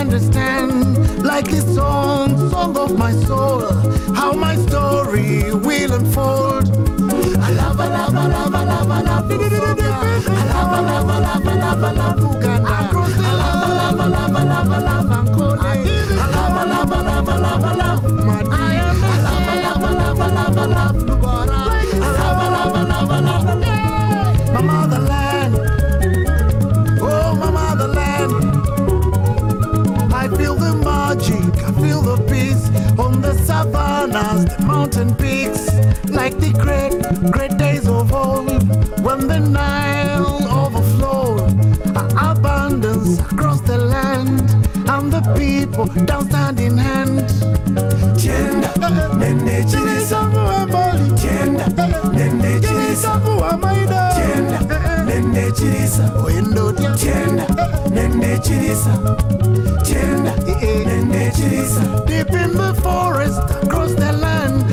understand, like this song of my soul, how my story will unfold. I love, I love, I love, I love, I love, I love, I love, I love, I love, I love, Uganda. I love, I love, I love, I love, Angola. I love, I love, I love, I love, I love, Madi. I love, I love, I love, I love, I love, Lubara. I love, I love, I love, I love, I love, my motherland. Oh, my motherland. I feel the magic, I feel the peace on the savannas, the mountain peaks, like the great days of old, when the Nile overflowed, abundance across the land, and the people down hand in hand. Chenda, nene chirisa, chenda, nene chirisa, chenda, nene chirisa, chenda, nene chirisa, chenda, nene chirisa. Deep in the forest, across the land,